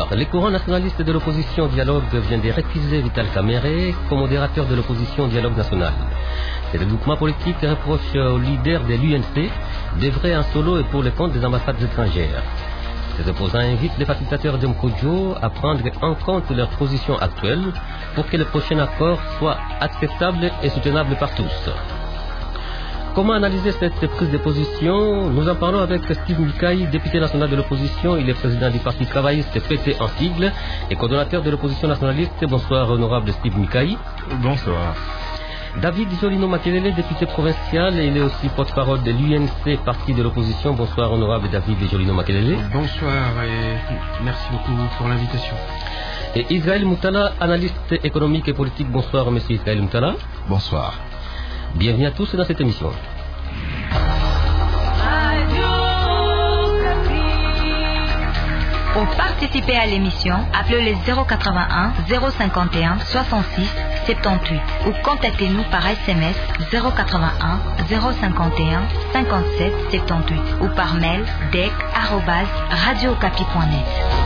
Bonsoir. Le courant nationaliste de l'opposition Dialogue vient de récuser Vital Kamerhe comme modérateur de l'opposition Dialogue national. Ce regroupement politique reproche au leader de l'UNC d'œuvrer en solo et pour le compte des ambassades étrangères. Ces opposants invitent les facilitateurs de Mkodjo à prendre en compte leur position actuelle pour que le prochain accord soit acceptable et soutenable par tous. Comment analyser cette prise de position? Nous en parlons avec Steve Mikaï, député national de l'opposition. Il est président du parti travailliste PT en sigle et coordonnateur de l'opposition nationaliste. Bonsoir, honorable Steve Mikaï. Bonsoir. David Jolino Makelele, député provincial, et il est aussi porte-parole de l'UNC, parti de l'opposition. Bonsoir, honorable David Jolino Makelele. Bonsoir et merci beaucoup pour l'invitation. Et Israël Moutala, analyste économique et politique. Bonsoir, monsieur Israël Moutala. Bonsoir. Bienvenue à tous dans cette émission. Pour participer à l'émission, appelez les 081 051 66 78 ou contactez-nous par SMS 081 051 57 78 ou par mail dec@radiocapi.net.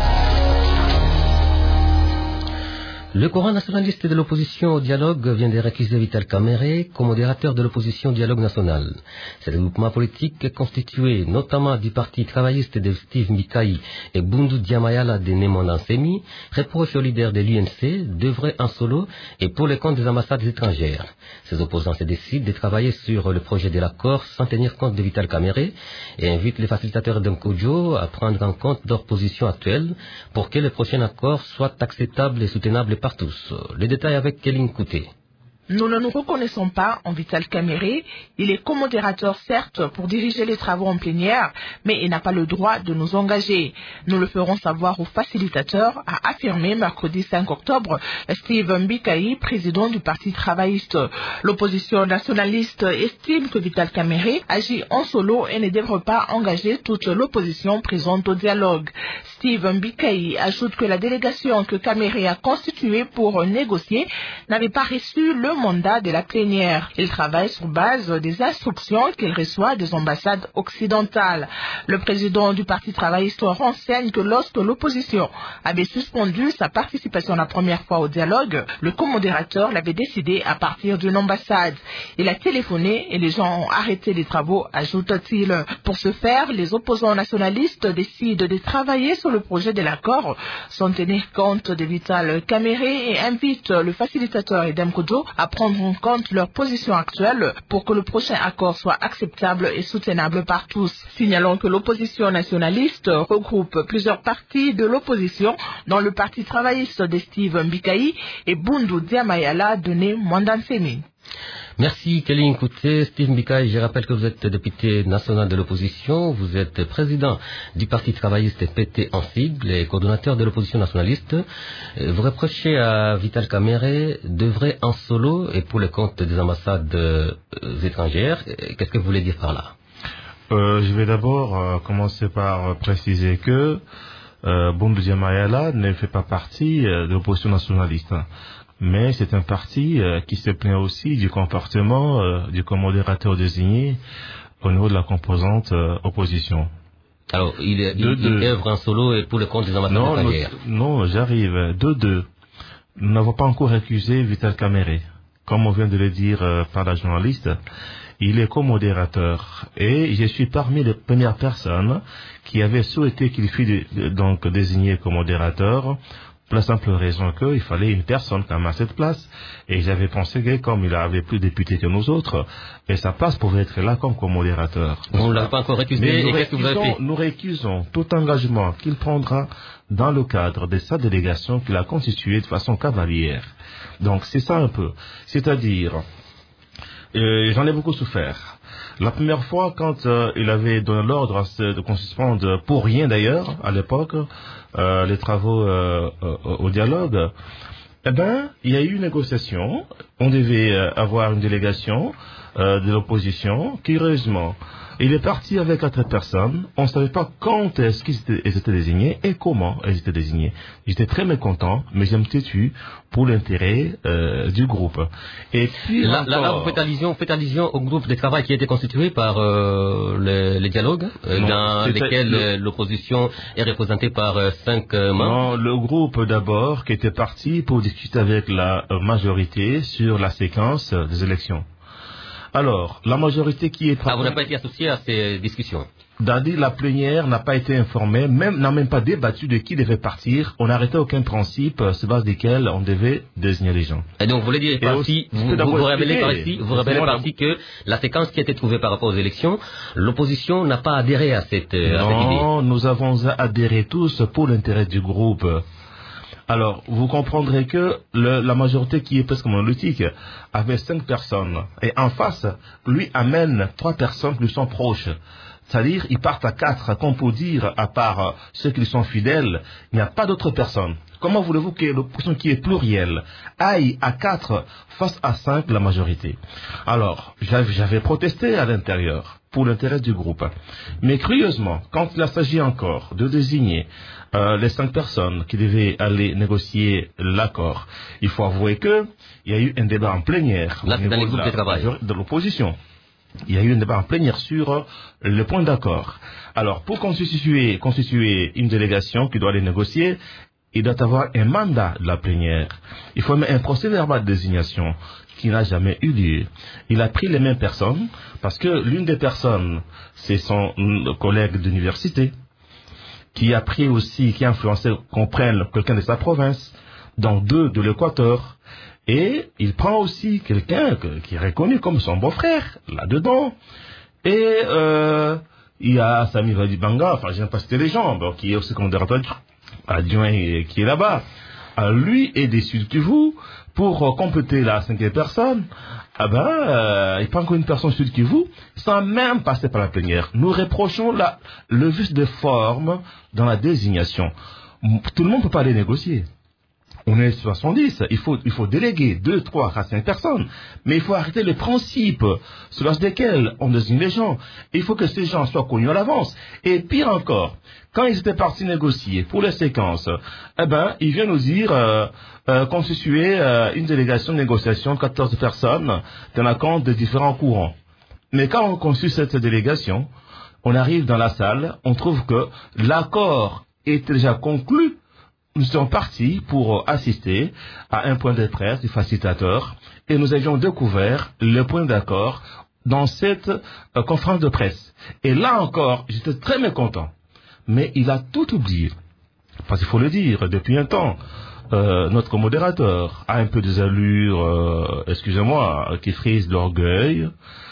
Le courant nationaliste de l'opposition au dialogue vient de récuser Vital Kamerhe comme modérateur de l'opposition au dialogue national. Ce regroupement politique, constitué notamment du parti travailliste de Steve Mikaï et Bundu Diamayala de Nemondan Semi, reproche au leader de l'UNC d'œuvrer en solo et pour le compte des ambassades étrangères. Ces opposants se décident de travailler sur le projet de l'accord sans tenir compte de Vital Kamerhe et invitent les facilitateurs de Mkodjo à prendre en compte leur position actuelle pour que le prochain accord soit acceptable et soutenable par tous. Les détails avec Kéline Kouté. Nous ne nous reconnaissons pas en Vital Kamerhe. Il est co-modérateur, certes, pour diriger les travaux en plénière, mais il n'a pas le droit de nous engager. Nous le ferons savoir aux facilitateurs, a affirmé mercredi 5 octobre Steve Mikaï, président du Parti travailliste. L'opposition nationaliste estime que Vital Kamerhe agit en solo et ne devrait pas engager toute l'opposition présente au dialogue. Steve Mikaï ajoute que la délégation que Kamerhe a constituée pour négocier n'avait pas reçu le mandat de la plénière. Il travaille sur base des instructions qu'il reçoit des ambassades occidentales. Le président du Parti travailliste renseigne que lorsque l'opposition avait suspendu sa participation la première fois au dialogue, le co-modérateur l'avait décidé à partir d'une ambassade. Il a téléphoné et les gens ont arrêté les travaux, ajoute-t-il. Pour ce faire, les opposants nationalistes décident de travailler sur le projet de l'accord sans tenir compte de Vital Kamerhe et invitent le facilitateur Edem Kodjo à prendre en compte leur position actuelle pour que le prochain accord soit acceptable et soutenable par tous. Signalons que l'opposition nationaliste regroupe plusieurs partis de l'opposition, dont le Parti travailliste de Steve Mikaï et Bundu Diamayala de Nemondan Semi. Merci Kéline Kouté. Steve Mikaï, je rappelle que vous êtes député national de l'opposition, vous êtes président du Parti travailliste PT en sigle et coordonnateur de l'opposition nationaliste. Vous reprochez à Vital Kamerhe d'œuvrer en solo et pour le compte des ambassades étrangères. Qu'est-ce que vous voulez dire par là? Je vais d'abord commencer par préciser que Bundu Diamayala ne fait pas partie de l'opposition nationaliste. Mais c'est un parti qui se plaint aussi du comportement du co-modérateur désigné au niveau de la composante opposition. Alors, il œuvre en solo et pour le compte des ambassades étrangères. Non, j'arrive. Nous n'avons pas encore accusé Vital Kamerhe. Comme on vient de le dire par la journaliste, il est co-modérateur. Et je suis parmi les premières personnes qui avaient souhaité qu'il fût donc désigné comme modérateur, pour la simple raison qu'il fallait une personne quand même à cette place. Et j'avais pensé que comme il avait plus de députés que nous autres, et sa place pouvait être là comme co-modérateur. Vous ne l'avez pas encore récusé, et qu'est-ce que vous avez fait? Nous récusons tout engagement qu'il prendra dans le cadre de sa délégation qu'il a constituée de façon cavalière. Donc c'est ça un peu. C'est-à-dire, j'en ai beaucoup souffert. La première fois, quand il avait donné l'ordre de qu'on suspende, pour rien d'ailleurs, à l'époque, les travaux au dialogue, eh ben, il y a eu une négociation. On devait avoir une délégation de l'opposition. Curieusement, Il est parti avec 4 personnes. On ne savait pas quand est-ce qu'ils étaient désignés et comment ils étaient désignés. J'étais très mécontent, mais je me têtu pour l'intérêt du groupe. Et puis là, vous faites allusion au groupe de travail qui a été constitué par les dialogues, dans lesquels l'opposition est représentée par 5 membres. Non, le groupe d'abord qui était parti pour discuter avec la majorité sur la séquence des élections. Alors, la majorité qui est... vous n'avez pas été associé à ces discussions? Dadi, la plénière n'a pas été informée, n'a même pas débattu de qui devait partir. On n'a arrêté aucun principe sur base desquels on devait désigner les gens. Et donc, vous voulez dire par ici, vous révélez par ici que la séquence qui a été trouvée par rapport aux élections, l'opposition n'a pas adhéré à cette idée. Non, nous avons adhéré tous pour l'intérêt du groupe. Alors, vous comprendrez que la majorité qui est presque monolithique avait 5 personnes. Et en face, lui amène 3 personnes qui lui sont proches. C'est-à-dire, ils partent à 4, comme pour dire, à part ceux qui lui sont fidèles, il n'y a pas d'autres personnes. Comment voulez-vous que l'opposition qui est plurielle aille à 4 face à 5, la majorité? Alors, j'avais protesté à l'intérieur pour l'intérêt du groupe. Mais curieusement, quand il s'agit encore de désigner les 5 personnes qui devaient aller négocier l'accord, il faut avouer qu'il y a eu un débat en plénière là, c'est dans les groupes de travail de l'opposition. Il y a eu un débat en plénière sur le point d'accord. Alors, pour constituer une délégation qui doit aller négocier, il doit avoir un mandat de la plénière. Il faut un procès verbal de désignation qui n'a jamais eu lieu. Il a pris les mêmes personnes parce que l'une des personnes, c'est son collègue d'université qui a pris aussi, qui a influencé qu'on prenne quelqu'un de sa province, dont 2 de l'Équateur. Et il prend aussi quelqu'un qui est reconnu comme son beau-frère, là-dedans. Et il y a Sami Vadibanga, enfin je n'aime pas citer les gens, qui est aussi modérateur adjoint qui est là-bas. Lui est déçu de vous pour compléter la 5e personne. Il prend encore une personne sud Kivu sans même passer par la plénière. Nous reprochons le vice de forme dans la désignation. Tout le monde ne peut pas aller négocier. On est 70, il faut déléguer 2, 3, 4, 5 personnes. Mais il faut arrêter les principes sur base desquels on désigne les gens. Il faut que ces gens soient connus à l'avance. Et pire encore, quand ils étaient partis négocier pour les séquences, ils viennent nous dire constituer une délégation de négociation de 14 personnes tenant compte de différents courants. Mais quand on constitue cette délégation, on arrive dans la salle, on trouve que l'accord est déjà conclu. Nous sommes partis pour assister à un point de presse du facilitateur et nous avions découvert le point d'accord dans cette conférence de presse. Et là encore, j'étais très mécontent. Mais il a tout oublié. Parce qu'il faut le dire, depuis un temps, notre modérateur a un peu des allures, qui frisent l'orgueil.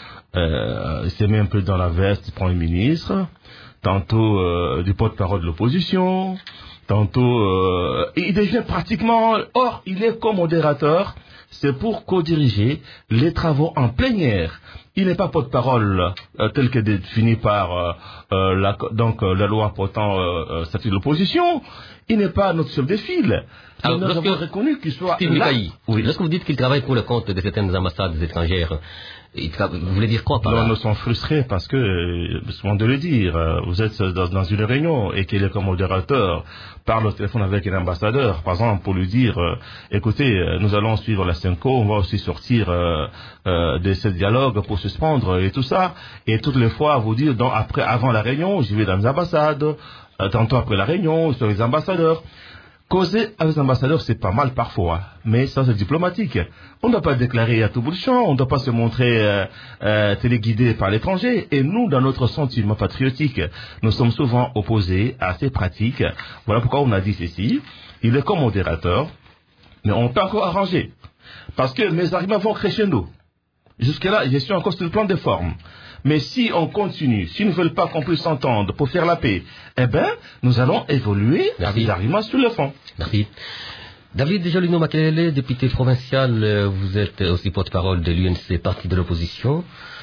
Il s'est mis un peu dans la veste du Premier ministre, tantôt du porte-parole de l'opposition. Tantôt, il devient pratiquement... Or, il est comme modérateur, c'est pour co-diriger les travaux en plénière. Il n'est pas porte-parole tel que défini par la loi portant statut de l'opposition. Il n'est pas notre chef de file. Alors, nous avons reconnu qu'il soit là. Oui. Lorsque vous dites qu'il travaille pour le compte de certaines ambassades étrangères, vous voulez dire quoi par là? Nous sommes frustrés parce que, souvent de le dire, vous êtes dans une réunion et qu'il est comme modérateur, parle au téléphone avec un ambassadeur, par exemple, pour lui dire, écoutez, nous allons suivre la CENCO, on va aussi sortir de ce dialogue pour suspendre et tout ça, et toutes les fois vous dire, avant la réunion, je vais dans les ambassades, tantôt après la réunion, sur les ambassadeurs. Causer avec les ambassadeurs, c'est pas mal parfois, mais ça c'est diplomatique. On ne doit pas déclarer à tout bout de champ, on ne doit pas se montrer téléguidé par l'étranger. Et nous, dans notre sentiment patriotique, nous sommes souvent opposés à ces pratiques. Voilà pourquoi on a dit ceci. Il est comme modérateur, mais on peut encore arranger. Parce que mes arguments vont crescendo. Jusque-là, je suis encore sur le plan de forme. Mais si on continue, s'ils ne veulent pas qu'on puisse s'entendre pour faire la paix, nous allons évoluer à des arguments sur le fond. Merci. David Jolino Makelele, député provincial, vous êtes aussi porte-parole de l'UNC, parti de l'opposition.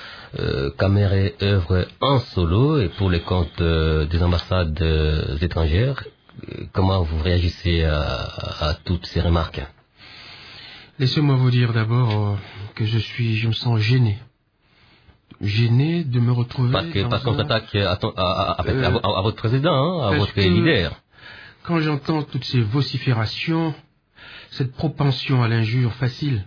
Kamere œuvre en solo et pour les comptes des ambassades étrangères. Comment vous réagissez à toutes ces remarques? Laissez-moi vous dire d'abord que je me sens gêné. gêné de me retrouver Parce qu'on s'attaque à votre président, à votre leader. Quand j'entends toutes ces vociférations, cette propension à l'injure facile,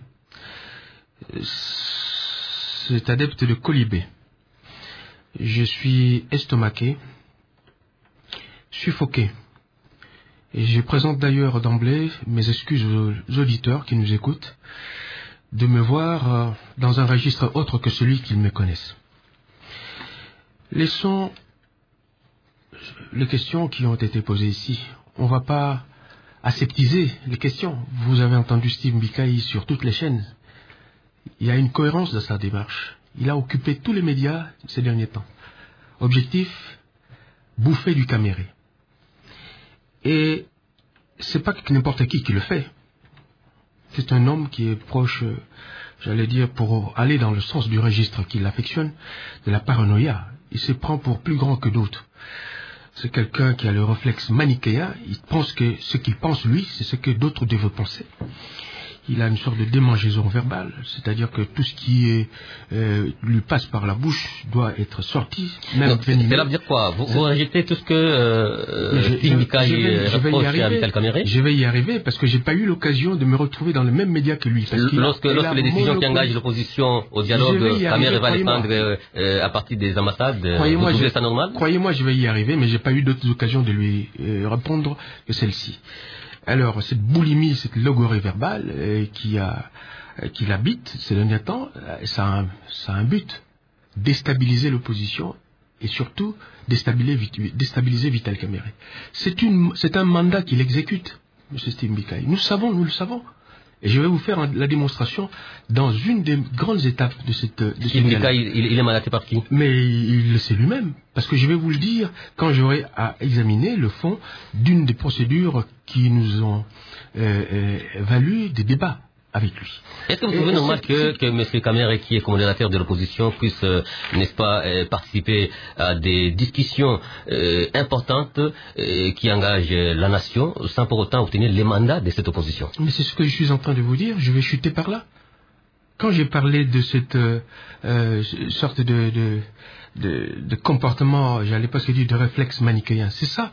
cet adepte de colibé, je suis estomaqué, suffoqué. Et je présente d'ailleurs d'emblée mes excuses aux auditeurs qui nous écoutent de me voir dans un registre autre que celui qu'ils me connaissent. Laissons les questions qui ont été posées ici. On ne va pas aseptiser les questions. Vous avez entendu Steve Mbikaï sur toutes les chaînes. Il y a une cohérence dans sa démarche. Il a occupé tous les médias ces derniers temps. Objectif, bouffer du caméré. Et c'est pas n'importe qui le fait. C'est un homme qui est proche, j'allais dire, pour aller dans le sens du registre qu'il affectionne, de la paranoïa. Il se prend pour plus grand que d'autres. C'est quelqu'un qui a le réflexe manichéen. Il pense que ce qu'il pense, lui, c'est ce que d'autres doivent penser. Il a une sorte de démangeaison verbale, c'est-à-dire que tout ce qui lui passe par la bouche doit être sorti. Cela veut dire quoi? Vous rejetez tout ce que Steve Mbikaï reproche à Vital Kamerhe? Je vais y arriver parce que j'ai pas eu l'occasion de me retrouver dans le même média que lui. Lorsque les décisions qui engagent l'opposition au dialogue, Kamerhe va les prendre à partir des ambassades. Vous trouvez ça normal? Croyez-moi, je vais y arriver, mais j'ai pas eu d'autres occasions de lui répondre que celle-ci. Alors, cette boulimie, cette logorée verbale qui l'habite ces derniers temps, ça a un but. Déstabiliser l'opposition et surtout déstabiliser Vital Kamerhe. C'est un mandat qu'il exécute, M. Steve Mbikaï. Nous le savons. Et je vais vous faire la démonstration dans une des grandes étapes de cette... Steve Mbikaï, il est mandaté par qui? Mais il le sait lui-même. Parce que je vais vous le dire quand j'aurai à examiner le fond d'une des procédures qui nous ont valu des débats avec lui. Est-ce que vous trouvez normal que M. Kamerhe, qui est commanditaire de l'opposition, puisse, n'est-ce pas, participer à des discussions importantes qui engagent la nation sans pour autant obtenir les mandats de cette opposition? Mais c'est ce que je suis en train de vous dire, je vais chuter par là. Quand j'ai parlé de cette sorte de comportement, j'allais pas se dire de réflexe manichéen, c'est ça.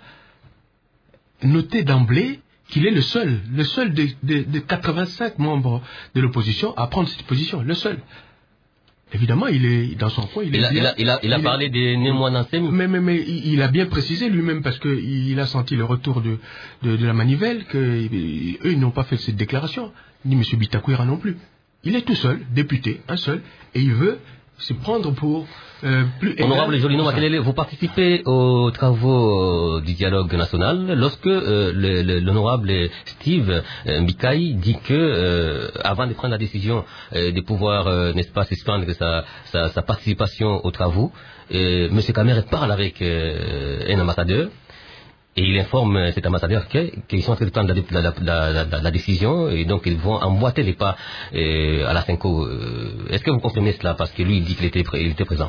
Notez d'emblée qu'il est le seul de 85 membres de l'opposition à prendre cette position, le seul. Évidemment, il est dans son coin. Il a parlé des Némoanansemi. Mais il a bien précisé lui-même parce qu'il a senti le retour de la manivelle qu'eux ils n'ont pas fait cette déclaration, ni M. Bitakwira non plus. Il est tout seul, député, un seul, et il veut se prendre pour plus... Honorable Jolino Makelele, vous participez aux travaux du dialogue national lorsque l'honorable Steve Mbikaï dit que, avant de prendre la décision de pouvoir, n'est-ce pas, suspendre sa participation aux travaux, M. Kamerhe parle avec un ambassadeur. Et il informe cet ambassadeur qu'ils sont en train de prendre la décision et donc ils vont emboîter les pas à la Cinco. Est-ce que vous confirmez cela? Parce que lui, il dit qu'il était présent.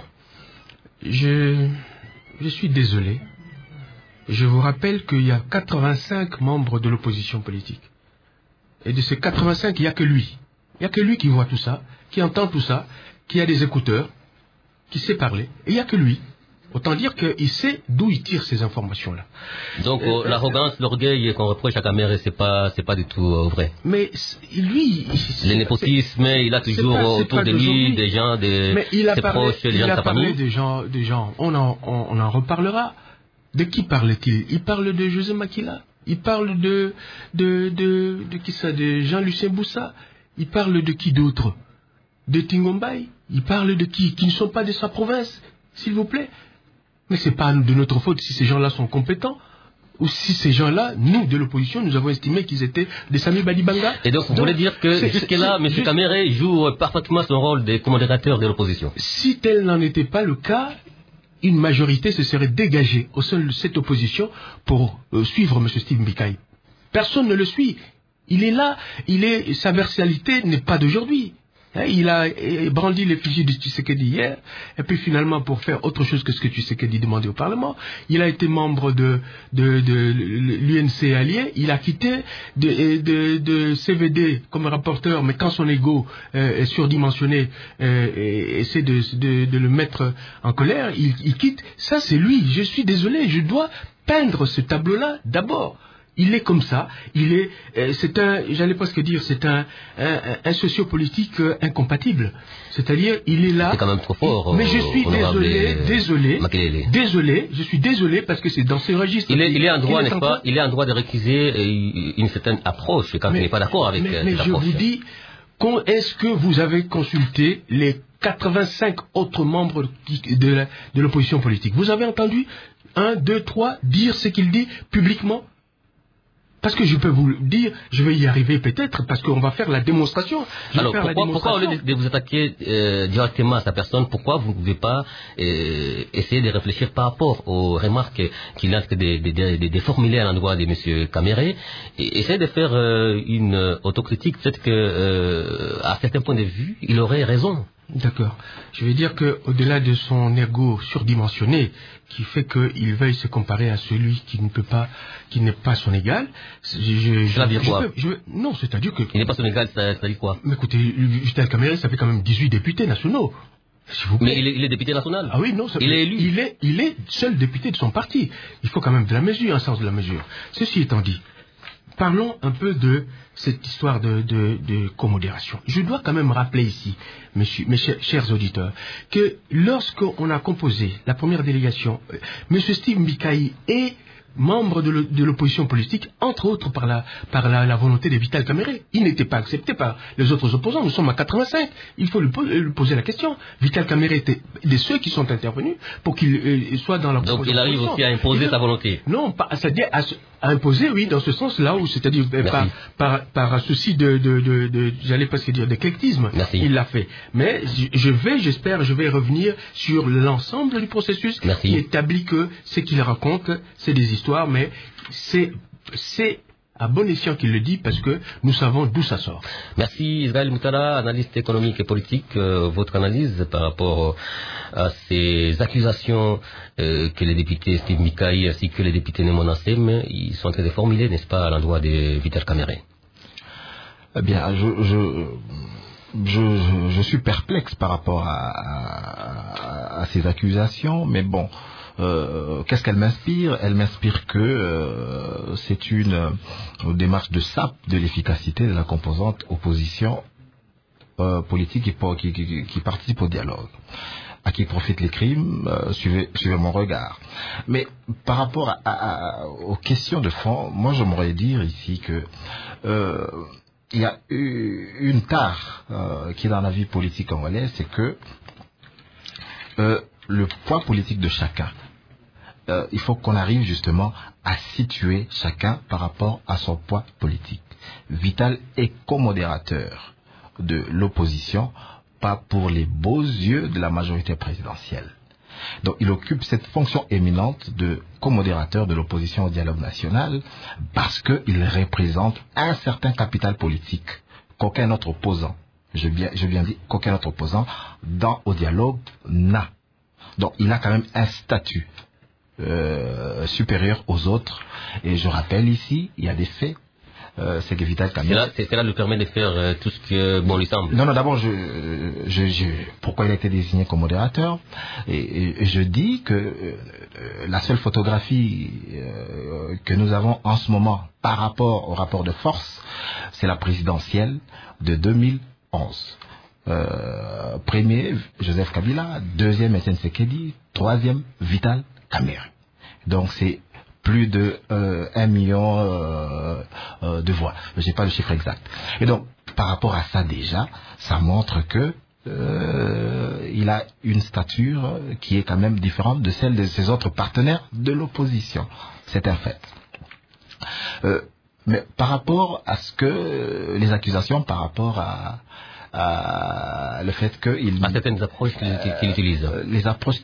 Je suis désolé. Je vous rappelle qu'il y a 85 membres de l'opposition politique. Et de ces 85, il n'y a que lui. Il n'y a que lui qui voit tout ça, qui entend tout ça, qui a des écouteurs, qui sait parler. Et il n'y a que lui. Autant dire qu'il sait d'où il tire ces informations-là. Donc l'arrogance, l'orgueil qu'on reproche à Kamerhe, c'est pas du tout vrai. Mais lui, le népotisme, il a toujours autour de lui des gens, ses proches, des gens de sa famille. Des gens. On en reparlera. De qui parle-t-il? Il parle de José Makila. Il parle de qui ça? De Jean-Lucien Boussa. Il parle de qui d'autre? De Tingombaï. Il parle de qui ne sont pas de sa province, s'il vous plaît. Mais c'est pas de notre faute si ces gens-là sont compétents ou si ces gens-là, nous, de l'opposition, nous avons estimé qu'ils étaient des Sami Badibanga. Et donc, vous voulez dire que jusque-là, M. Kamerhe joue parfaitement son rôle de commanditateur de l'opposition? Si tel n'en était pas le cas, une majorité se serait dégagée au sein de cette opposition pour suivre M. Steve Mbikaï. Personne ne le suit. Il est là, sa versalité n'est pas d'aujourd'hui. Il a brandi l'effigie de Tshisekedi hier, et puis finalement, pour faire autre chose que ce que Tshisekedi demandait au Parlement, il a été membre de l'UNC allié, il a quitté de CVD comme rapporteur, mais quand son ego est surdimensionné, essaie de le mettre en colère, il quitte. Ça, c'est lui. Je suis désolé, je dois peindre ce tableau-là d'abord. Il est comme ça, j'allais presque dire, c'est un sociopolitique incompatible. C'est-à-dire, il est là. C'est quand même trop fort. Mais je suis désolé, je suis désolé parce que c'est dans ce registre. Il est en droit, n'est-ce pas? Il est en droit de récuser une certaine approche quand il n'est pas d'accord avec cette approche. Mais je vous dis, est-ce que vous avez consulté les 85 autres membres de l'opposition politique? Vous avez entendu 1, 2, 3 dire ce qu'il dit publiquement? Parce que je peux vous le dire, je vais y arriver peut-être, parce qu'on va faire la démonstration. Alors, pourquoi au lieu de vous attaquer directement à sa personne, pourquoi vous ne pouvez pas essayer de réfléchir par rapport aux remarques qu'il a de formuler à l'endroit de M. Caméré, et essayer de faire une autocritique, peut-être qu'à certains points de vue, il aurait raison. D'accord. Je vais dire qu'au-delà de son ego surdimensionné, qui fait qu'il veuille se comparer à celui qui n'est pas son égal, non, c'est-à-dire que... Il n'est pas son égal, ça dit quoi? Mais écoutez, Vital Kamerhe, ça fait quand même 18 députés nationaux. Mais il est député national. Ah oui, non, il est élu. Il est seul député de son parti. Il faut quand même de la mesure, un sens de la mesure. Ceci étant dit, parlons un peu de cette histoire de commodération. Je dois quand même rappeler ici, mes chers auditeurs, que lorsqu'on a composé la première délégation, M. Steve Mbikaï est membre de l'opposition politique, entre autres par la volonté de Vital Kamerhe. Il n'était pas accepté par les autres opposants. Nous sommes à 85. Il faut lui poser la question. Vital Kamerhe était de ceux qui sont intervenus pour qu'il soit dans la proposition. Donc il arrive aussi à imposer sa volonté. Non, c'est-à-dire à imposer, oui, dans ce sens-là, où c'est-à-dire par souci j'allais presque dire d'éclectisme, il l'a fait. Mais je vais revenir sur l'ensemble du processus qui établit que ce qu'il raconte, c'est des histoires, mais c'est à bon escient qu'il le dit parce que nous savons d'où ça sort. Merci Israël Moutala, analyste économique et politique. Votre analyse par rapport à ces accusations que les députés Steve Mbikaï ainsi que les députés Nemona Sem, ils sont en train de formuler, n'est-ce pas, à l'endroit de Vital Kamerhe? Eh bien, je suis perplexe par rapport à ces accusations, mais bon, qu'est-ce qu'elle m'inspire? Elle m'inspire que c'est une démarche de sape de l'efficacité de la composante opposition politique qui participe au dialogue. À qui profitent les crimes, suivez mon regard. Mais par rapport aux questions de fond, moi j'aimerais dire ici que il y a une tare qui est dans la vie politique congolaise, c'est que le poids politique de chacun, il faut qu'on arrive justement à situer chacun par rapport à son poids politique. Vital est co-modérateur de l'opposition, pas pour les beaux yeux de la majorité présidentielle. Donc il occupe cette fonction éminente de co-modérateur de l'opposition au dialogue national parce qu'il représente un certain capital politique qu'aucun autre opposant, je viens dire qu'aucun autre opposant au dialogue n'a. Donc il a quand même un statut supérieur aux autres. Et je rappelle ici, il y a des faits. C'est que Vital Kamerhe... Cela lui permet de faire tout ce que bon lui semble. Non, d'abord, pourquoi il a été désigné comme modérateur, et je dis que la seule photographie que nous avons en ce moment par rapport au rapport de force, c'est la présidentielle de 2011. Premier, Joseph Kabila, deuxième, Etienne Tshisekedi, troisième, Vital Kamerhe. Donc c'est plus de 1 million de voix. Je n'ai pas le chiffre exact. Et donc, par rapport à ça déjà, ça montre que il a une stature qui est quand même différente de celle de ses autres partenaires de l'opposition. C'est un fait. Mais par rapport à ce que les accusations par rapport le fait qu'il... À certaines approches qu'il utilise. Les approches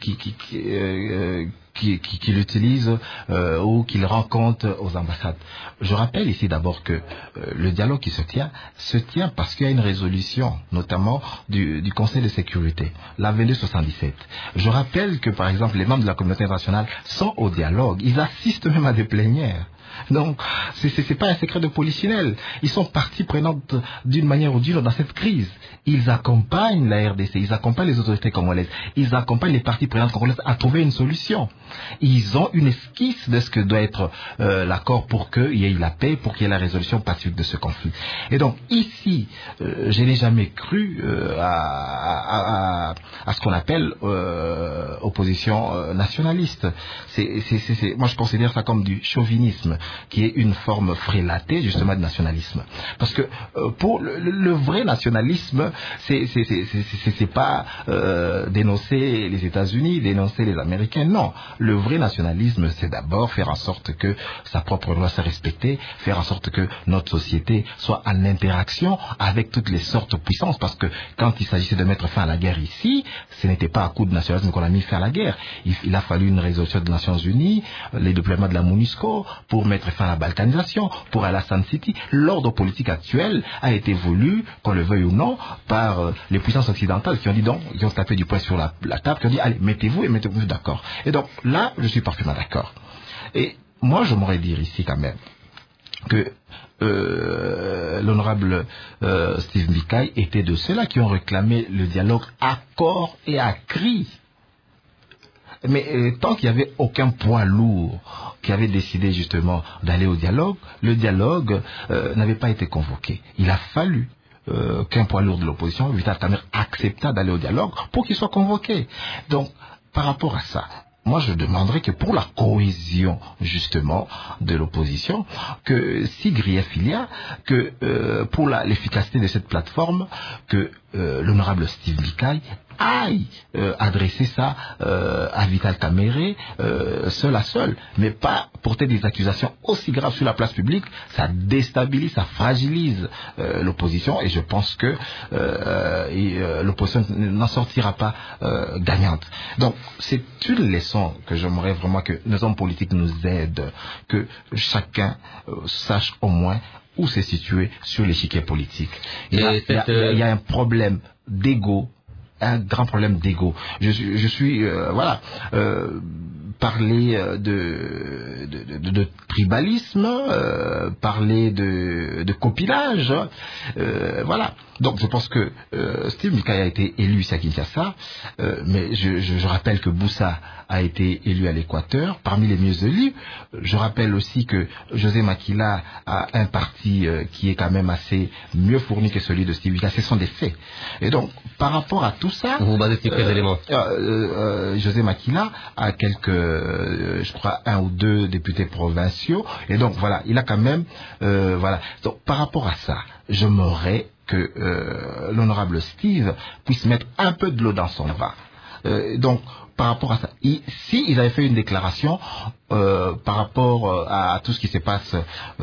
qu'il utilise ou qu'il rend compte aux ambassades. Je rappelle ici d'abord que le dialogue qui se tient parce qu'il y a une résolution, notamment du Conseil de sécurité, la 2277. Je rappelle que, par exemple, les membres de la communauté internationale sont au dialogue. Ils assistent même à des plénières. Donc, c'est pas un secret de polichinelle. Ils sont partie prenante d'une manière ou d'une autre dans cette crise. Ils accompagnent la RDC, ils accompagnent les autorités congolaises, ils accompagnent les parties prenantes congolaises à trouver une solution. Ils ont une esquisse de ce que doit être l'accord pour qu'il y ait la paix, pour qu'il y ait la résolution pacifique de ce conflit. Et donc, ici, je n'ai jamais cru à ce qu'on appelle opposition nationaliste. Moi, je considère ça comme du chauvinisme, qui est une forme frélatée justement de nationalisme. Parce que pour le vrai nationalisme, c'est pas dénoncer les États-Unis, dénoncer les Américains. Non, le vrai nationalisme, c'est d'abord faire en sorte que sa propre loi soit respectée, faire en sorte que notre société soit en interaction avec toutes les sortes de puissances. Parce que quand il s'agissait de mettre fin à la guerre ici, ce n'était pas à coup de nationalisme qu'on a mis fin à la guerre. Il a fallu une résolution des Nations Unies, les déploiements de la MONUSCO pour mettre fin à la balkanisation, pour Alassane City. L'ordre politique actuel a été voulu, qu'on le veuille ou non, par les puissances occidentales qui ont dit donc, qui ont tapé du poing sur la table, qui ont dit allez, mettez-vous et mettez-vous d'accord. Et donc là, je suis parfaitement d'accord. Et moi, je m'aurais dit ici quand même que l'honorable Steve Mbikaï était de ceux-là qui ont réclamé le dialogue à corps et à cri. Mais tant qu'il n'y avait aucun poids lourd qui avait décidé justement d'aller au dialogue, le dialogue n'avait pas été convoqué. Il a fallu qu'un poids lourd de l'opposition, Vital Kamerhe, accepta d'aller au dialogue pour qu'il soit convoqué. Donc, par rapport à ça, moi je demanderais que pour la cohésion justement de l'opposition, que si grief il y a, que pour l'efficacité de cette plateforme, que l'honorable Steve Mbikaï aille adresser ça à Vital Kamerhe seul à seul, mais pas porter des accusations aussi graves sur la place publique. Ça déstabilise, ça fragilise l'opposition, et je pense que l'opposition n'en sortira pas gagnante. Donc c'est une leçon que j'aimerais vraiment que nos hommes politiques nous aident, que chacun sache au moins où se situer sur l'échiquier politique. Il y a un problème d'ego, un grand problème d'ego. Je suis parler de tribalisme, parler de copinage, voilà. Donc je pense que Steve Mbikaï a été élu ici à Kinshasa, mais je rappelle que Boussa a été élu à l'Équateur, parmi les mieux élus. Je rappelle aussi que José Makila a un parti qui est quand même assez mieux fourni que celui de Steve Mbikaï. Ce sont des faits. Et donc, par rapport à tout ça... Vous basez sur quels éléments? José Makila a quelques, je crois, 1 ou 2 députés provinciaux. Et donc, voilà, il a quand même... voilà. Donc, par rapport à ça, je m'aurais que l'honorable Steve puisse mettre un peu de l'eau dans son vin. Donc, par rapport à ça, s'ils avaient fait une déclaration par rapport à tout ce qui se passe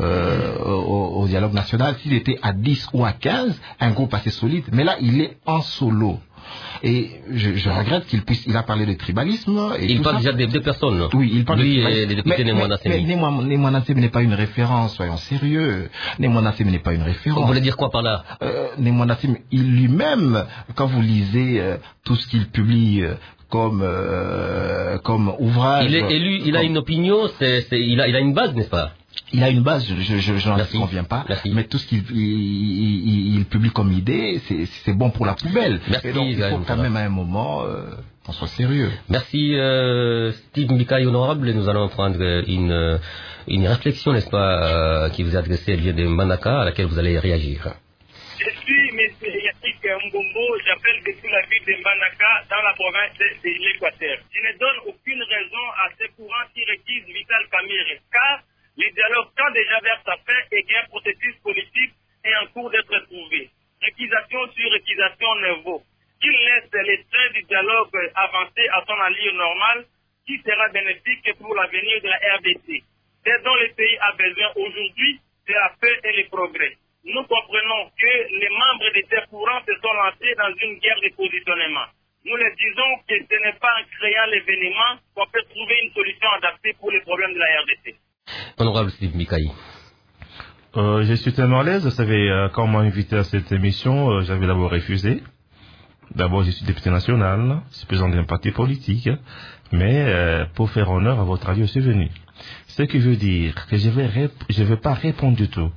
au dialogue national, s'il était à 10 ou à 15, un groupe assez solide, mais là, il est en solo. Et je regrette il a parlé de tribalisme. Et il parle déjà de 2 personnes. Oui, il parle de tribalisme. Les députés Némoana Semi. Mais Némoana Semi n'est pas une référence, soyons sérieux. Némoana Semi n'est pas une référence. Vous voulez dire quoi par là? Némoana Semi, il lui-même, quand vous lisez tout ce qu'il publie comme ouvrage... Il est élu, il a une opinion, il a une base, n'est-ce pas? Il a une base, je n'en conviens pas, mais tout ce qu'il publie comme idée, c'est bon pour la poubelle. Merci, et donc il faut quand même à un moment qu'on soit sérieux. Merci Steve Mbikaï, honorable. Nous allons prendre une réflexion, n'est-ce pas, qui vous est adressée via de Mbandaka, à laquelle vous allez réagir. Je suis M. Yatik Mbombo, j'appelle depuis la ville de Mbandaka, dans la province de l'Équateur. Je ne donne aucune raison à ce courant qui réquise Vital Kamerhe, car le dialogue tend déjà vers sa fin et qu'un processus politique est en cours d'être trouvé. Réquisation sur réquisation ne vaut. Qu'il laisse les traits du dialogue avancer à son allure normale, qui sera bénéfique pour l'avenir de la RDC. Ce dont le pays a besoin aujourd'hui, c'est la paix et le progrès. nous comprenons que les membres d'Intercourant se sont lancés dans une guerre de positionnement. Nous leur disons que ce n'est pas en créant l'événement qu'on peut trouver une solution adaptée pour les problèmes de la RDC. Honorable Steve Mikaï. Je suis tellement à l'aise. Vous savez, quand on m'a invité à cette émission, j'avais d'abord refusé. D'abord, je suis député national, je suis président d'un parti politique, mais pour faire honneur à votre avis, je suis venu. Ce qui veut dire que je vais pas répondre du tout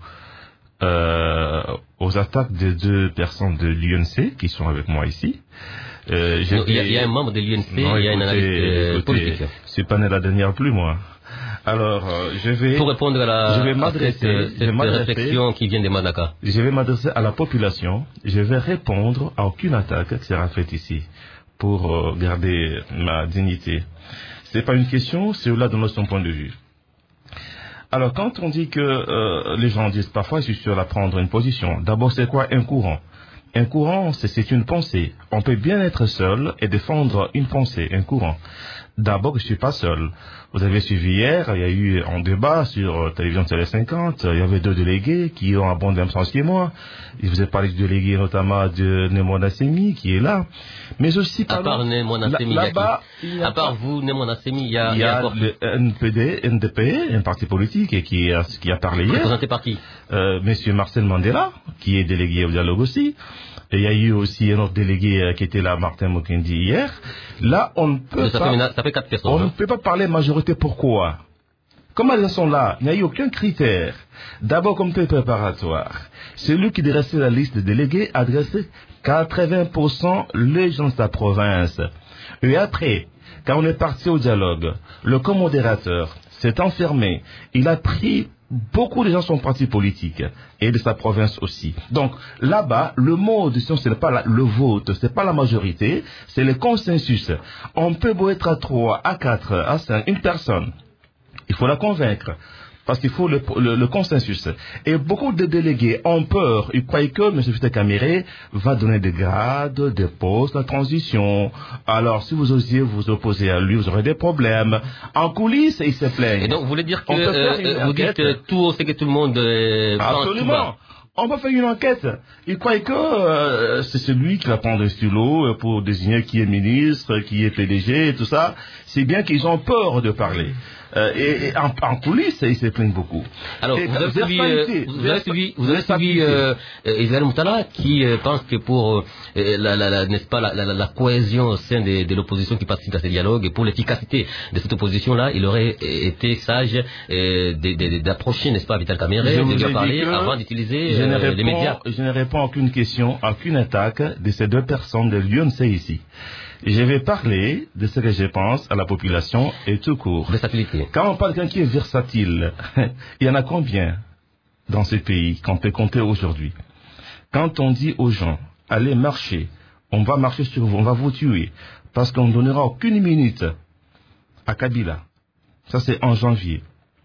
aux attaques des deux personnes de l'UNC qui sont avec moi ici. Il y a un membre de l'UNC, il y a un analyste politique. Je suis pas né la dernière pluie, moi. Alors, pour répondre à cette réflexion qui vient de Manaka. Je vais m'adresser à la population. Je vais répondre à aucune attaque qui sera faite ici pour garder ma dignité. C'est pas une question, c'est au-delà de notre point de vue. Alors, quand on dit que les gens disent parfois, je suis sûr à prendre une position. D'abord, c'est quoi un courant? Un courant, c'est une pensée. On peut bien être seul et défendre une pensée, un courant. D'abord, je suis pas seul. Vous avez suivi hier, il y a eu un débat sur Télévision Télé 50, il y avait deux délégués qui ont un bon même sens que moi. Je vous ai parlé du délégué notamment de Nemona Semi qui est là. Mais aussi à part Nemona Semi, là-bas, à part vous, Nemona Semi, il y a le NDP, un parti politique qui a parlé hier. Représenté par qui? Monsieur Marcel Mandela, qui est délégué au dialogue aussi. Et il y a eu aussi un autre délégué qui était là, Martin Mokendi, hier. Là, on ne peut pas... Ça fait 4 personnes. On ne peut pas parler majorité. Pourquoi? Comme elles sont là, il n'y a eu aucun critère. D'abord, comme comité préparatoire. Celui qui dressait la liste de délégués a dressé 80% les gens de sa province. Et après, quand on est parti au dialogue, le co-modérateur s'est enfermé. Il a pris beaucoup de gens de son parti politique et de sa province aussi. Donc là-bas, le mot de décision, ce n'est pas le vote, ce n'est pas la majorité, c'est le consensus. On peut beau être à 3, à 4, à 5, une personne. Il faut la convaincre. Parce qu'il faut le consensus. Et beaucoup de délégués ont peur. Ils croient que M. Vital Kamerhe va donner des grades, des postes, la transition. Alors, si vous osiez vous opposer à lui, vous aurez des problèmes. En coulisses, ils se plaignent. Et donc, vous voulez dire que vous dites tout, c'est que tout le monde pense. Absolument. On va faire une enquête. Ils croient que c'est celui qui va prendre le stylo pour désigner qui est ministre, qui est PDG et tout ça. C'est bien qu'ils ont peur de parler. Et en coulisses, ils se plaignent beaucoup. Alors, vous avez suivi Israël Moutala qui pense que pour n'est-ce pas la cohésion au sein de l'opposition qui participe à ce dialogue et pour l'efficacité de cette opposition-là, il aurait été sage d'approcher, n'est-ce pas, Vital Kamerhe, de lui parler avant d'utiliser les médias. Je ne réponds à aucune question, à aucune attaque de ces deux personnes de l'UNC ici. Je vais parler de ce que je pense à la population et tout court. Quand on parle de quelqu'un qui est versatile, il y en a combien dans ce pays qu'on peut compter aujourd'hui? Quand on dit aux gens, allez marcher, on va marcher sur vous, on va vous tuer, parce qu'on ne donnera aucune minute à Kabila. Ça c'est en janvier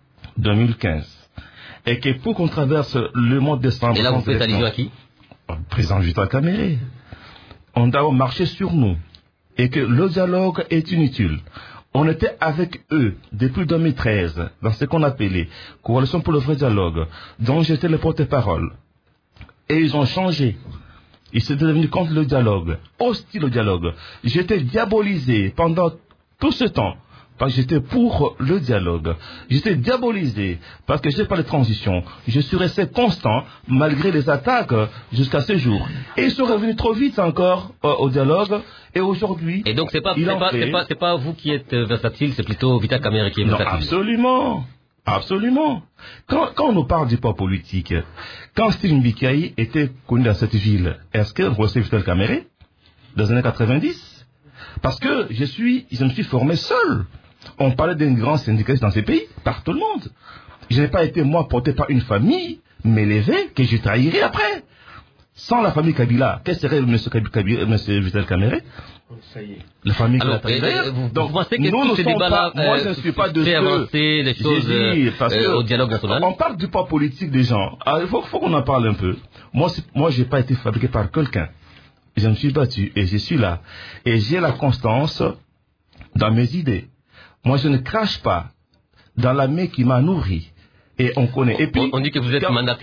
2015. Et que pour qu'on traverse le mois de décembre... Et là vous faites allusion à qui? Président Vital Kamerhe. On doit marcher sur nous. Et que le dialogue est inutile. On était avec eux depuis 2013 dans ce qu'on appelait Coalition pour le vrai dialogue, dont j'étais le porte-parole. Et ils ont changé. Ils s'étaient devenus contre le dialogue, hostile au dialogue. J'étais diabolisé pendant tout ce temps. Parce que j'étais pour le dialogue. J'étais diabolisé parce que je n'ai pas de transition. Je suis resté constant malgré les attaques jusqu'à ce jour. Et ils sont revenus trop vite encore au dialogue. Et aujourd'hui, et donc c'est pas vous qui êtes versatile, c'est plutôt Vital Kamerhe qui est versatile. Non, absolument. Absolument. Quand on nous parle du poids politique, quand Steve Mikaï était connu dans cette ville, est-ce que vous connaissez Vital Kamerhe dans les années 90? Parce que je me suis formé seul. On parlait d'un grand syndicaliste dans ces pays, par tout le monde. Je n'ai pas été, moi, porté par une famille, m'élever, que je trahirais après. Sans la famille Kabila, quel serait M. Vital Kamerhe? Ça y est. La famille Kabila. Donc, vous pensez que tous ces débats-là, moi, je ne suis pas de ceux avancer les choses au dialogue national? On parle du poids politique des gens. Alors, il faut qu'on en parle un peu. Moi, je n'ai pas été fabriqué par quelqu'un. Je me suis battu et je suis là. Et j'ai la constance dans mes idées. Moi, je ne crache pas dans la main qui m'a nourri. Et on connaît. Et puis, on dit que vous êtes mandaté.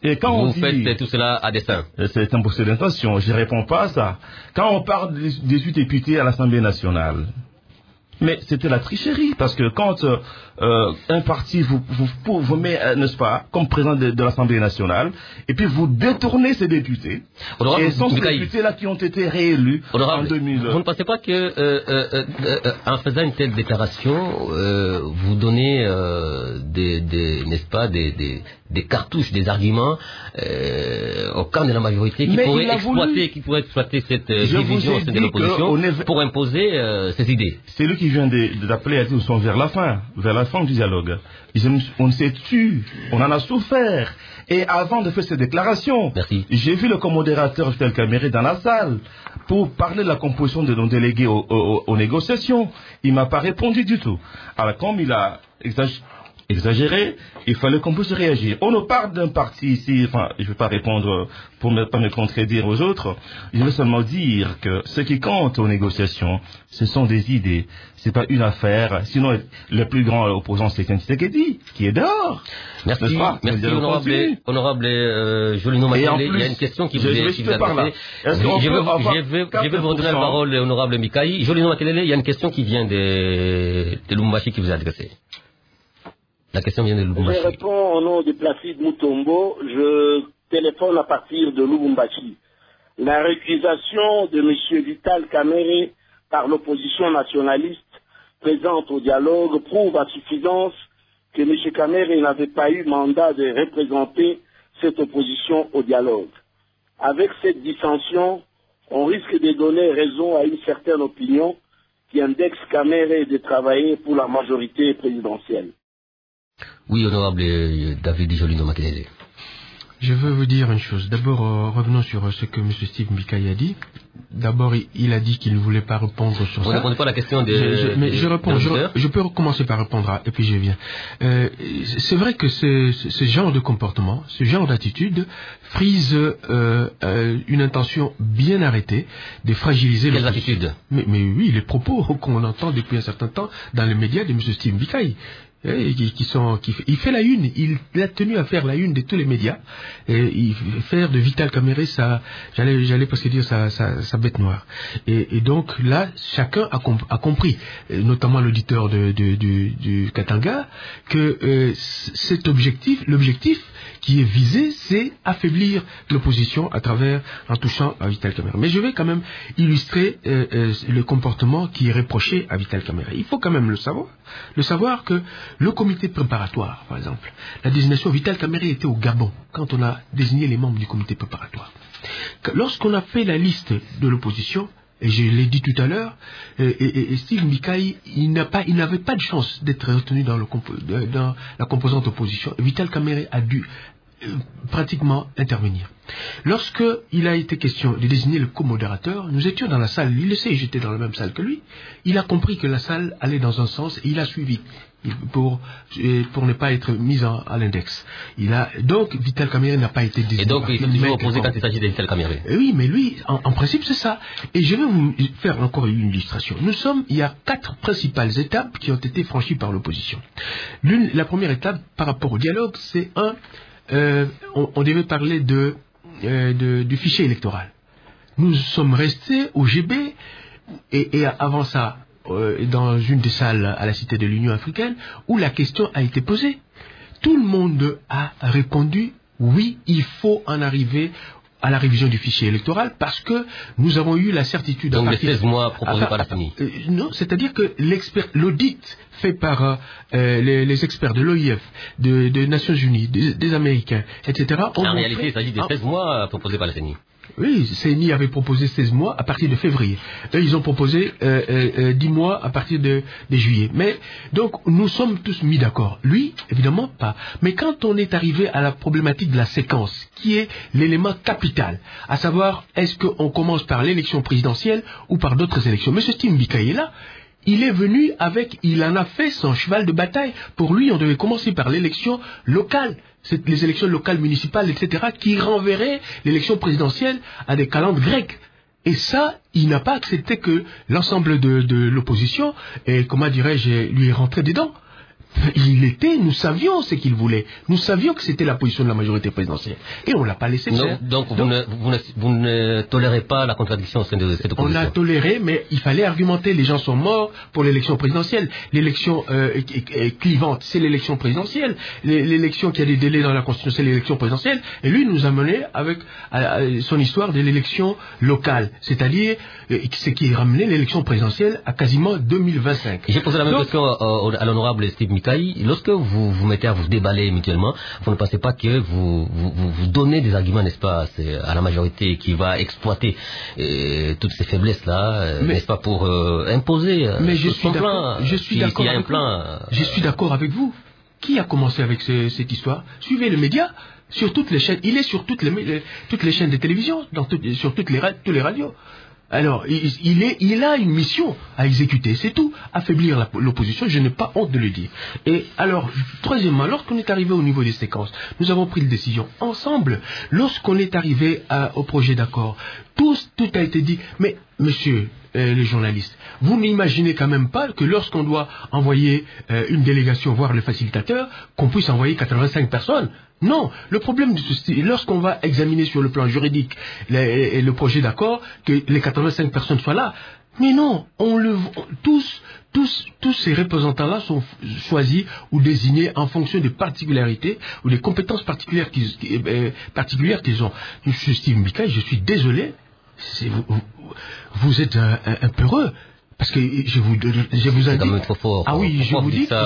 Et quand vous faites tout cela à dessein. C'est un procès d'intention, je ne réponds pas à ça. Quand on parle des 18 députés à l'Assemblée nationale, mais c'était la tricherie, parce que quand un parti vous met, n'est-ce pas, comme président de l'Assemblée nationale, et puis vous détournez ces députés, et ce sont ces députés-là qui ont été réélus en 2000. Vous ne pensez pas que, en faisant une telle déclaration, vous donnez n'est-ce pas, des cartouches, des arguments au camp de la majorité qui pourrait exploiter cette division au sein de l'opposition pour imposer ses idées. C'est lui qui vient d'appeler à dire nous sommes vers la fin du dialogue. On s'est tué, on en a souffert. Et avant de faire cette déclaration, j'ai vu le co-modérateur Vital Kamerhe dans la salle pour parler de la composition de nos délégués aux négociations. Il ne m'a pas répondu du tout. Alors comme il a exagéré, il fallait qu'on puisse réagir. On nous parle d'un parti ici, enfin, je ne vais pas répondre pour ne pas me contredire aux autres, je veux seulement dire que ce qui compte aux négociations, ce sont des idées, c'est pas une affaire, sinon le plus grand opposant c'est Etienne Tshisekedi, qui est dehors. Merci honorable Jolino Makelele, il y a une question qui vous est adressée. Je vais vous redonner la parole, honorable Mikaï. Jolino Makelele, il y a une question qui vient de Lubumbashi qui vous est adressée. La question vient de Lubumbashi. Je réponds au nom de Placide Mutombo. Je téléphone à partir de Lubumbashi. La récusation de M. Vital Kamerhe par l'opposition nationaliste présente au dialogue prouve à suffisance que M. Kamerhe n'avait pas eu mandat de représenter cette opposition au dialogue. Avec cette dissension, on risque de donner raison à une certaine opinion qui indexe Kamerhe de travailler pour la majorité présidentielle. Oui, honorable David Jolino Makelele. Je veux vous dire une chose. D'abord, revenons sur ce que M. Steve Mikaï a dit. D'abord, il a dit qu'il ne voulait pas répondre sur ça. Vous ne répondez pas à la question de... Mais je réponds. Je peux commencer par répondre, et puis je viens. C'est vrai que ce genre de comportement, ce genre d'attitude, frise une intention bien arrêtée de fragiliser... Quelle attitude? Mais oui, les propos qu'on entend depuis un certain temps dans les médias de M. Steve Mikaï. Il fait la une, il a tenu à faire la une de tous les médias, et faire de Vital Kamerhe j'allais presque dire sa bête noire. Et donc là, chacun a compris, notamment l'auditeur du Katanga, que l'objectif qui est visé, c'est affaiblir l'opposition en touchant à Vital Kamerhe. Mais je vais quand même illustrer le comportement qui est reproché à Vital Kamerhe. Il faut quand même le savoir que le comité préparatoire, par exemple, la désignation Vital Kamerhe était au Gabon quand on a désigné les membres du comité préparatoire. Lorsqu'on a fait la liste de l'opposition, et je l'ai dit tout à l'heure, et Steve Mikaï, il n'avait pas de chance d'être retenu dans la composante opposition. Vital Kamerhe a dû pratiquement intervenir. Lorsque il a été question de désigner le co-modérateur, nous étions dans la salle, il le sait, j'étais dans la même salle que lui, il a compris que la salle allait dans un sens et il a suivi pour ne pas être mis à l'index. Donc Vital Kamerhe n'a pas été désigné. Et donc il faut toujours opposer quand il s'agit de Vital Kamerhe. Oui, mais lui, en principe, c'est ça. Et je vais vous faire encore une illustration. Il y a 4 principales étapes qui ont été franchies par l'opposition. La première étape par rapport au dialogue, c'est on devait parler du fichier électoral. Nous sommes restés au GB et avant ça, dans une des salles à la Cité de l'Union africaine, où la question a été posée. Tout le monde a répondu oui, il faut en arriver à la révision du fichier électoral parce que nous avons eu la certitude... Donc les 16 mois proposés par la CENI. Non, c'est-à-dire que l'audit fait par les experts de l'OIF, des Nations Unies, des Américains, etc. En réalité, il s'agit de 16 mois proposés par la CENI. Oui, CENI avait proposé 16 mois à partir de février. Eux, ils ont proposé 10 mois à partir de juillet. Mais donc, nous sommes tous mis d'accord. Lui, évidemment pas. Mais quand on est arrivé à la problématique de la séquence, qui est l'élément capital, à savoir, est-ce qu'on commence par l'élection présidentielle ou par d'autres élections? M. Steve Mikaï est là. Il est venu il en a fait son cheval de bataille. Pour lui, on devait commencer par l'élection locale. C'est les élections locales, municipales, etc., qui renverraient l'élection présidentielle à des calendes grecques. Et ça, il n'a pas accepté que l'ensemble de l'opposition, comment dirais-je, lui est rentré dedans. nous savions ce qu'il voulait. Nous savions que c'était la position de la majorité présidentielle. Et on ne l'a pas laissé faire. Donc vous ne tolérez pas la contradiction au sein de cette opposition. On a toléré, mais il fallait argumenter. Les gens sont morts pour l'élection présidentielle. L'élection clivante, c'est l'élection présidentielle. L'élection qui a des délais dans la Constitution, c'est l'élection présidentielle. Et lui nous a mené avec son histoire de l'élection locale. C'est-à-dire ce qui ramenait l'élection présidentielle à quasiment 2025. J'ai posé la même question à l'honorable Steve Mikaï. Lorsque vous vous mettez à vous déballer mutuellement, vous ne pensez pas que vous donnez des arguments, n'est-ce pas, à la majorité qui va exploiter toutes ces faiblesses-là, n'est-ce pas, pour imposer son plan. Je suis d'accord avec vous. Qui a commencé avec cette histoire? Suivez le média. Sur toutes les chaînes, il est sur toutes les chaînes de télévision, sur tous les radios. Alors, il a une mission à exécuter, c'est tout. Affaiblir l'opposition, je n'ai pas honte de le dire. Et alors, troisièmement, lorsqu'on est arrivé au niveau des séquences, nous avons pris une décision ensemble. Lorsqu'on est arrivé au projet d'accord, tout a été dit. Mais, monsieur les journalistes, vous n'imaginez quand même pas que lorsqu'on doit envoyer une délégation voir le facilitateur, qu'on puisse envoyer 85 personnes. Non, le problème de ceci, lorsqu'on va examiner sur le plan juridique le projet d'accord, que les 85 personnes soient là. Mais non, tous ces représentants-là sont choisis ou désignés en fonction des particularités ou des compétences particulières qu'ils ont. Monsieur Steve Mikaï, je suis désolé, vous êtes un peureux. Parce que je vous ai dit. Trop fort. Ah oui, je vous dis.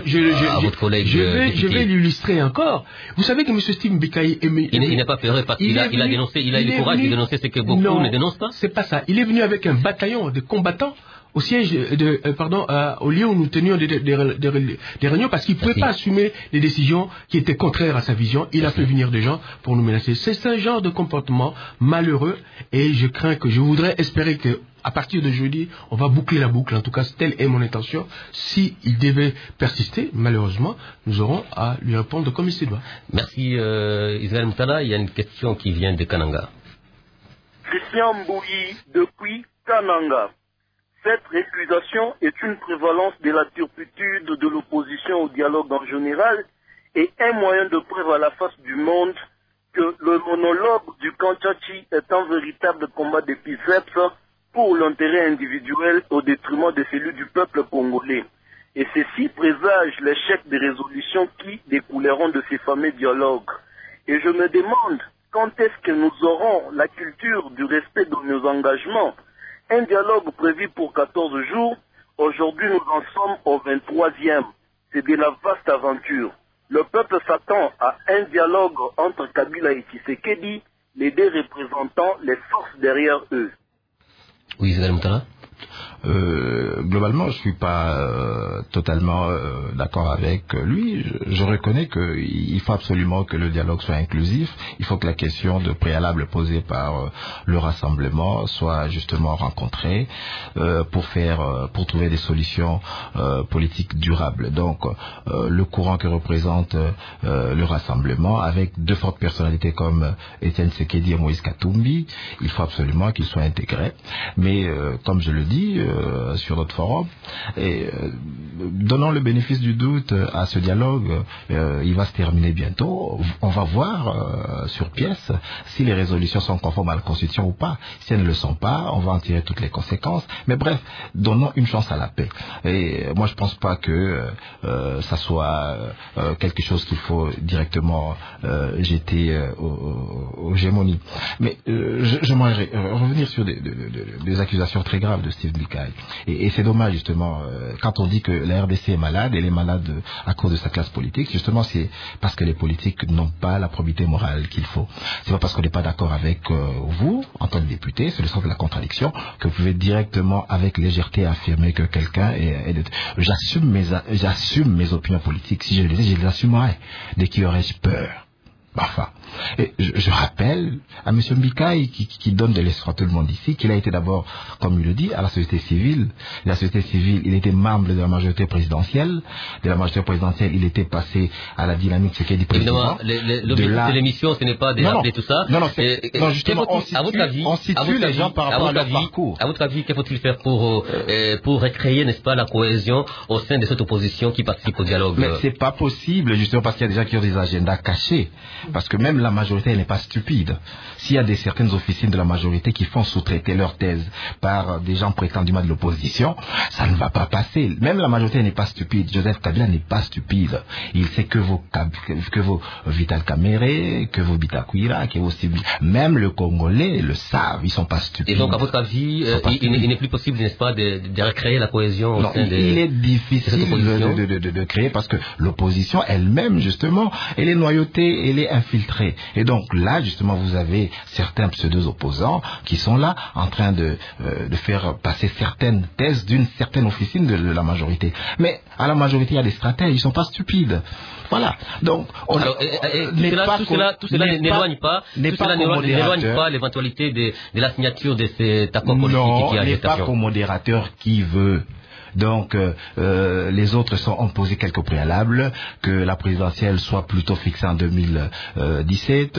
Je vais l'illustrer encore. Vous savez que M. Steve Mikaï il n'est pas peureux parce qu'il a dénoncé, il a eu le courage de dénoncer ce que beaucoup ne dénoncent pas. C'est pas ça. Il est venu avec un bataillon de combattants au siège au lieu où nous tenions des réunions parce qu'il ne pouvait pas assumer les décisions qui étaient contraires à sa vision. Il a fait venir des gens pour nous menacer. C'est un genre de comportement malheureux et je voudrais espérer que à partir de jeudi, on va boucler la boucle. En tout cas, telle est mon intention. S'il devait persister, malheureusement, nous aurons à lui répondre comme il se doit. Merci Israël Mtala. Il y a une question qui vient de Kananga. Christian Mbouyi, depuis Kananga. Cette récusation est une prévalence de la turpitude de l'opposition au dialogue en général et un moyen de preuve à la face du monde que le monologue du Kanchachi est un véritable combat de biceps pour l'intérêt individuel au détriment de celui du peuple congolais. Et ceci présage l'échec des résolutions qui découleront de ces fameux dialogues. Et je me demande, quand est-ce que nous aurons la culture du respect de nos engagements? Un dialogue prévu pour 14 jours, aujourd'hui nous en sommes au 23e. C'est de la vaste aventure. Le peuple s'attend à un dialogue entre Kabila et Tshisekedi, les deux représentant les forces derrière eux. Oui, Israël Mtala. Globalement, je suis pas totalement d'accord avec lui. Je reconnais qu'il faut absolument que le dialogue soit inclusif. Il faut que la question de préalable posée par le rassemblement soit justement rencontrée pour trouver des solutions politiques durables. Donc, le courant que représente le rassemblement, avec deux fortes personnalités comme Etienne Tshisekedi et Moïse Katumbi, il faut absolument qu'ils soient intégrés. Mais comme je le dis sur notre forum, et donnons le bénéfice du doute à ce dialogue, il va se terminer bientôt. On va voir sur pièce si les résolutions sont conformes à la Constitution ou pas. Si elles ne le sont pas, on va en tirer toutes les conséquences. Mais bref, donnons une chance à la paix. Et moi, je pense pas que ça soit quelque chose qu'il faut directement jeter aux gémonies. Mais j'aimerais revenir sur des accusations très graves de Steve Mikaï. Et c'est dommage, justement, quand on dit que la RDC est malade, elle est malade à cause de sa classe politique, justement, c'est parce que les politiques n'ont pas la probité morale qu'il faut. C'est pas parce qu'on n'est pas d'accord avec vous, en tant que député, c'est le sens de la contradiction, que vous pouvez directement, avec légèreté, affirmer que quelqu'un est... J'assume mes opinions politiques. Si je les ai, je les assumerai. De qui aurais-je peur? Enfin, et je rappelle à M. Mbikaï, qui donne de l'espoir à tout le monde ici, qu'il a été d'abord, comme il le dit, à la société civile. La société civile, il était membre de la majorité présidentielle. De la majorité présidentielle, il était passé à la dynamique, ce qui est du président. Évidemment, l'objectif de l'émission, ce n'est pas de rappeler tout ça. Non, justement, on situe les gens par rapport à leur parcours. À votre avis, que faut-il faire pour recréer, n'est-ce pas, la cohésion au sein de cette opposition qui participe au dialogue? Mais c'est pas possible, justement, parce qu'il y a des gens qui ont des agendas cachés. Parce que même la majorité, elle n'est pas stupide. S'il y a certaines officines de la majorité qui font sous-traiter leur thèse par des gens prétendument de l'opposition, ça ne va pas passer. Même la majorité n'est pas stupide. Joseph Kabila n'est pas stupide. Il sait que vos Vital Kamerhe, que vos Bitakwira, que vos Sibi, même le Congolais le savent, ils sont pas stupides. Et donc, à votre avis, il n'est plus possible, n'est-ce pas, de recréer la cohésion au sein il est difficile de créer parce que l'opposition elle-même, justement, elle est noyautée, elle est infiltrée. Et donc là, justement, vous avez certains pseudo-opposants qui sont là en train de faire passer certaines thèses d'une certaine officine de la majorité. Mais à la majorité, il y a des stratèges, ils ne sont pas stupides. Voilà. Donc, tout cela n'éloigne pas l'éventualité de la signature de cet accord politique qui a n'est pas qu'au modérateur qui veut. Donc, les autres ont posé quelques préalables, que la présidentielle soit plutôt fixée en 2017,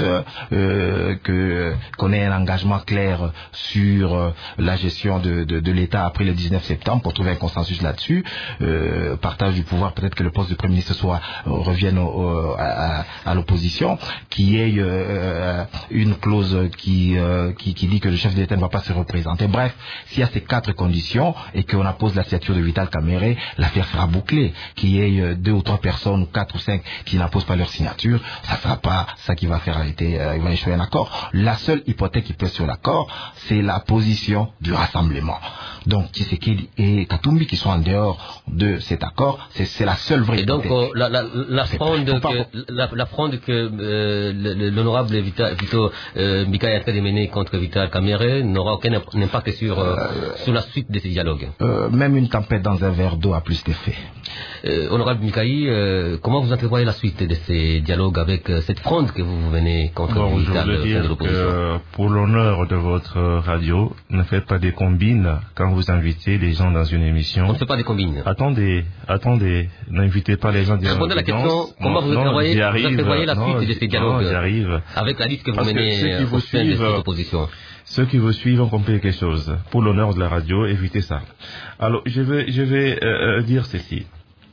qu'on ait un engagement clair sur la gestion de l'État après le 19 septembre pour trouver un consensus là-dessus, partage du pouvoir, peut-être que le poste de Premier ministre revienne à l'opposition, qui ait une clause qui dit que le chef de l'État ne va pas se représenter. Bref, s'il y a ces 4 conditions et qu'on appose la signature de Vital Kamerhe, l'affaire sera bouclée. Qu'il y ait 2 ou 3 personnes, ou 4 ou 5 qui n'apposent pas leur signature, ça ne sera pas ça qui va faire il va échouer un accord. La seule hypothèque qui pèse sur l'accord, c'est la position du rassemblement. Donc Tshisekedi et Katumbi qui sont en dehors de cet accord, c'est la seule vraie hypothèque. Et donc la fronde que l'honorable Vito Mbikaï est en train de mener contre Vital Kamerhe n'aura aucun impact sur la suite de ces dialogues. Même une tempête dans un verre d'eau a plus d'effet. Honorable Mbikaï, comment vous entrevoyez la suite de ces dialogues avec cette fronde que vous venez contre Vital de l'opposition? Pour l'honneur de votre radio, ne faites pas des combines quand vous invitez les gens dans une émission. On ne fait pas des combines. Attendez, n'invitez pas les gens dans répondez à la question, comment vous entrevoyez la suite de ces dialogues avec la liste que vous menez au sein de cette opposition? Ceux qui vous suivent ont compris quelque chose. Pour l'honneur de la radio, évitez ça. Alors, je vais dire ceci.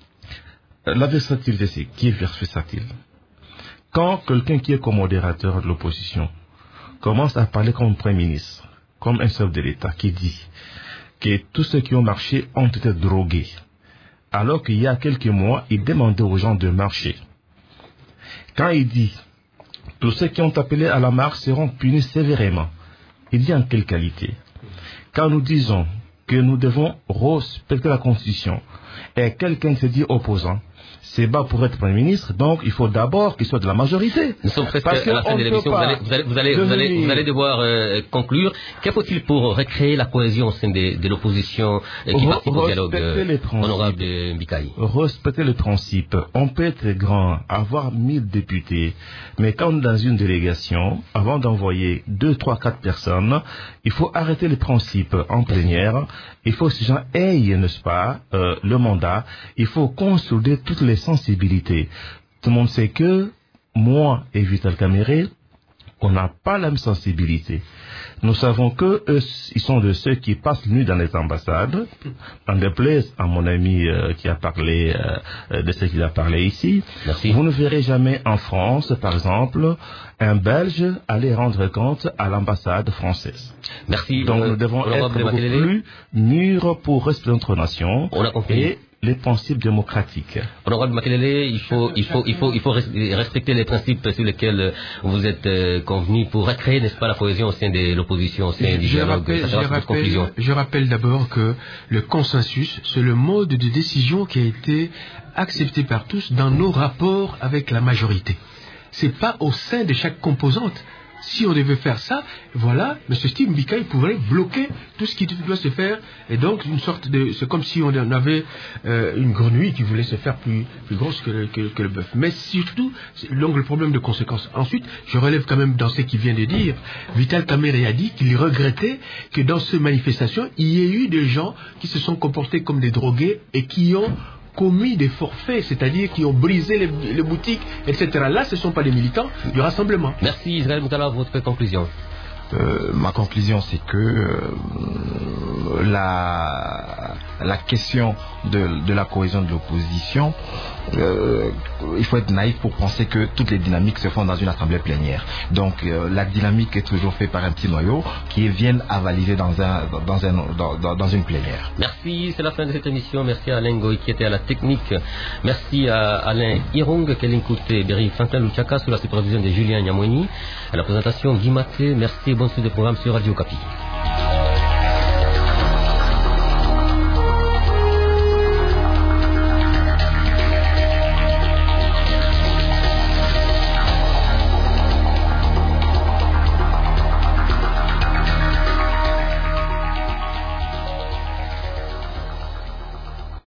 La versatilité, c'est qui est versatile? Quand quelqu'un qui est comme modérateur de l'opposition commence à parler comme Premier ministre, comme un chef de l'État, qui dit que tous ceux qui ont marché ont été drogués, alors qu'il y a quelques mois, il demandait aux gens de marcher. Quand il dit tous ceux qui ont appelé à la marche seront punis sévèrement, il dit en quelle qualité? Quand nous disons que nous devons respecter la Constitution et quelqu'un se dit opposant, c'est bas pour être Premier ministre, donc il faut d'abord qu'il soit de la majorité. Nous sommes presque à la fin de l'émission, vous allez devoir conclure. Que faut-il pour recréer la cohésion au sein de l'opposition qui participe au dialogue, honorable Mbikaï? Respecter les principes. On peut être grand, avoir 1000 députés, mais quand dans une délégation, avant d'envoyer 2, 3, 4 personnes, il faut arrêter les principes en plénière. Il faut que ces gens aient, n'est-ce pas, le mandat. Il faut consolider toutes les sensibilités. Tout le monde sait que moi et Vital Kamerhe, on n'a pas la même sensibilité. Nous savons que eux, ils sont de ceux qui passent nuit dans les ambassades. En déplaise à mon ami qui a parlé de ce qu'il a parlé ici. Merci. Vous ne verrez jamais en France, par exemple, un Belge aller rendre compte à l'ambassade française. Merci. Donc nous devons être beaucoup plus mûrs pour respecter notre nation. On a compris. Et les principes démocratiques. Honorable Makelele, il faut respecter les principes sur lesquels vous êtes convenus pour recréer, n'est-ce pas, la cohésion au sein de l'opposition, au sein du dialogue. Je rappelle d'abord que le consensus, c'est le mode de décision qui a été accepté par tous dans nos rapports avec la majorité. C'est pas au sein de chaque composante si on devait faire ça, voilà, M. Steve Mbika, il pourrait bloquer tout ce qui doit se faire. Et donc, c'est comme si on avait une grenouille qui voulait se faire plus grosse que le bœuf. Mais surtout, donc le problème de conséquences. Ensuite, je relève quand même dans ce qu'il vient de dire, Vital Kamerhe a dit qu'il regrettait que dans ces manifestations, il y ait eu des gens qui se sont comportés comme des drogués et qui ont commis des forfaits, c'est-à-dire qui ont brisé les boutiques, etc. Là, ce ne sont pas des militants du rassemblement. Merci Israël Moutala, votre conclusion. Ma conclusion, c'est que la question de la cohésion de l'opposition, il faut être naïf pour penser que toutes les dynamiques se font dans une assemblée plénière. Donc la dynamique est toujours faite par un petit noyau qui viennent avaliser dans une plénière. Merci, c'est la fin de cette émission. Merci à Alain Goy qui était à la technique. Merci à Alain Irong, Kélin Kouté, Berry Franklin Luchaka sous la supervision de Julien Nyamweni. À la présentation, Guy Maté. Merci et bonne suite de programme sur Radio Okapi.